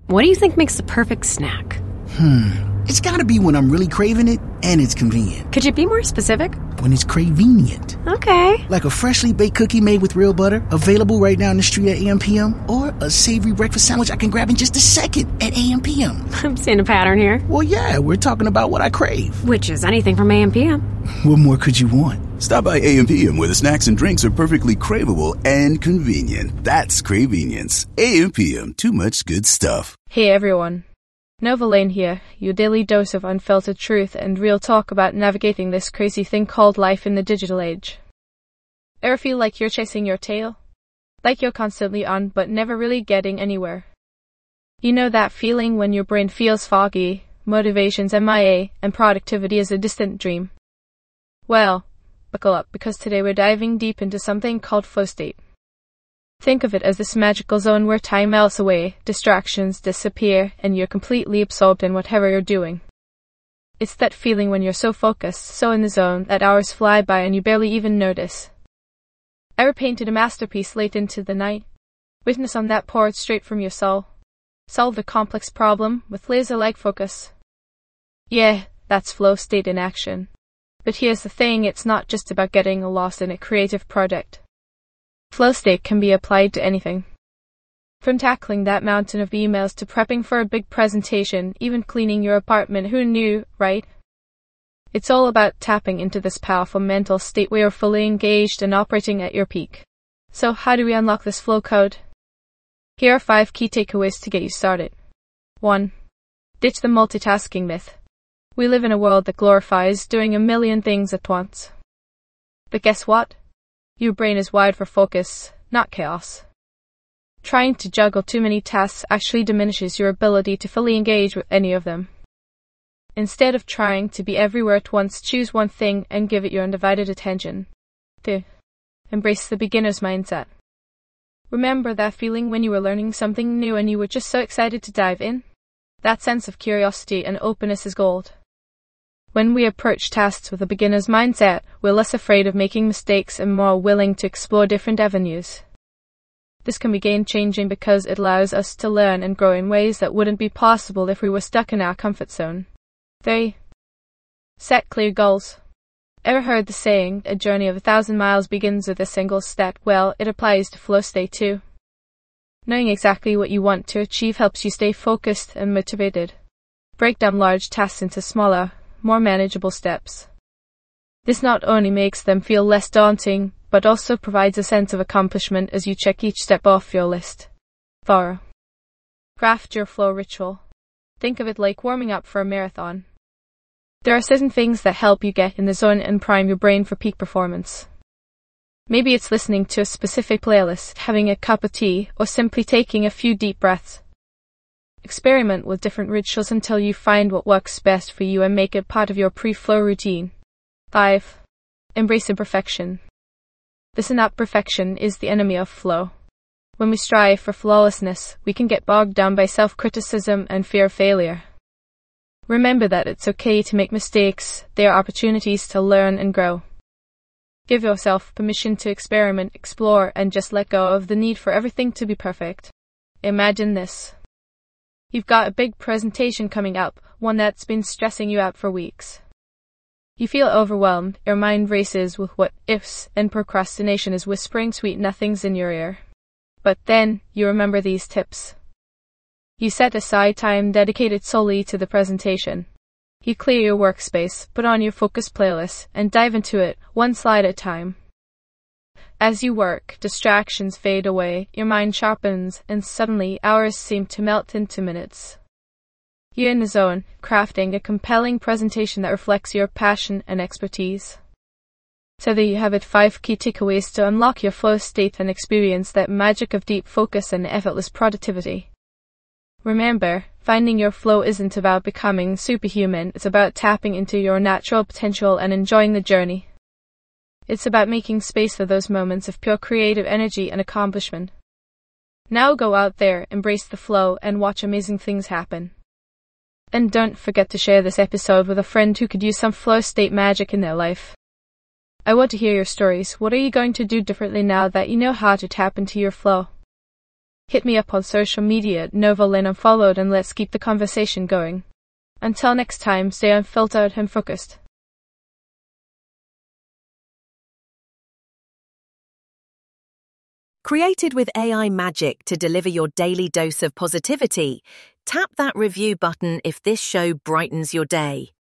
What do you think makes the perfect snack? It's gotta be when I'm really craving it and it's convenient. Could you be more specific? When it's cravenient. Okay. Like a freshly baked cookie made with real butter, available right down the street at AM/PM, or a savory breakfast sandwich I can grab in just a second at AM/PM. I'm seeing a pattern here. Well, yeah, we're talking about what I crave. Which is anything from AM/PM. What more could you want? Stop by AM/PM where the snacks and drinks are perfectly craveable and convenient. That's Cravenience. AM/PM, too much good stuff. Hey everyone. Nova Lane here, your daily dose of unfiltered truth and real talk about navigating this crazy thing called life in the digital age. Ever feel like you're chasing your tail? Like you're constantly on but never really getting anywhere? You know that feeling when your brain feels foggy, motivation's MIA, and productivity is a distant dream? Well, buckle up because today we're diving deep into something called flow state. Think of it as this magical zone where time melts away, distractions disappear, and you're completely absorbed in whatever you're doing. It's that feeling when you're so focused, so in the zone, that hours fly by and you barely even notice. Ever painted a masterpiece late into the night? Witness on that poured straight from your soul? Solved a complex problem with laser-like focus? Yeah, that's flow state in action. But here's the thing, it's not just about getting lost in a creative project. Flow state can be applied to anything. From tackling that mountain of emails to prepping for a big presentation, even cleaning your apartment, who knew, right? It's all about tapping into this powerful mental state where you're fully engaged and operating at your peak. So how do we unlock this flow code? Here are 5 key takeaways to get you started. 1. Ditch the multitasking myth. We live in a world that glorifies doing a million things at once. But guess what? Your brain is wired for focus, not chaos. Trying to juggle too many tasks actually diminishes your ability to fully engage with any of them. Instead of trying to be everywhere at once, choose one thing and give it your undivided attention. 2. Embrace the beginner's mindset. Remember that feeling when you were learning something new and you were just so excited to dive in? That sense of curiosity and openness is gold. When we approach tasks with a beginner's mindset, we're less afraid of making mistakes and more willing to explore different avenues. This can be game-changing because it allows us to learn and grow in ways that wouldn't be possible if we were stuck in our comfort zone. 3. Set clear goals. Ever heard the saying, a journey of 1,000 miles begins with a single step? Well, it applies to flow state too. Knowing exactly what you want to achieve helps you stay focused and motivated. Break down large tasks into smaller, more manageable steps. This not only makes them feel less daunting, but also provides a sense of accomplishment as you check each step off your list. 4. Craft your flow ritual. Think of it like warming up for a marathon. There are certain things that help you get in the zone and prime your brain for peak performance. Maybe it's listening to a specific playlist, having a cup of tea, or simply taking a few deep breaths. Experiment with different rituals until you find what works best for you and make it part of your pre-flow routine. 5. Embrace imperfection. Listen up, perfection is the enemy of flow. When we strive for flawlessness, we can get bogged down by self-criticism and fear of failure. Remember that it's okay to make mistakes. They are opportunities to learn and grow. Give yourself permission to experiment, explore, and just let go of the need for everything to be perfect. Imagine this. You've got a big presentation coming up, one that's been stressing you out for weeks. You feel overwhelmed, your mind races with what-ifs, and procrastination is whispering sweet nothings in your ear. But then, you remember these tips. You set aside time dedicated solely to the presentation. You clear your workspace, put on your focus playlist, and dive into it, one slide at a time. As you work, distractions fade away, your mind sharpens, and suddenly hours seem to melt into minutes. You're in the zone, crafting a compelling presentation that reflects your passion and expertise. So there you have it, 5 key takeaways to unlock your flow state and experience that magic of deep focus and effortless productivity. Remember, finding your flow isn't about becoming superhuman, it's about tapping into your natural potential and enjoying the journey. It's about making space for those moments of pure creative energy and accomplishment. Now go out there, embrace the flow, and watch amazing things happen. And don't forget to share this episode with a friend who could use some flow state magic in their life. I want to hear your stories. What are you going to do differently now that you know how to tap into your flow? Hit me up on social media at Novalyn Unfollowed and let's keep the conversation going. Until next time, stay unfiltered and focused. Created with AI magic to deliver your daily dose of positivity, tap that review button if this show brightens your day.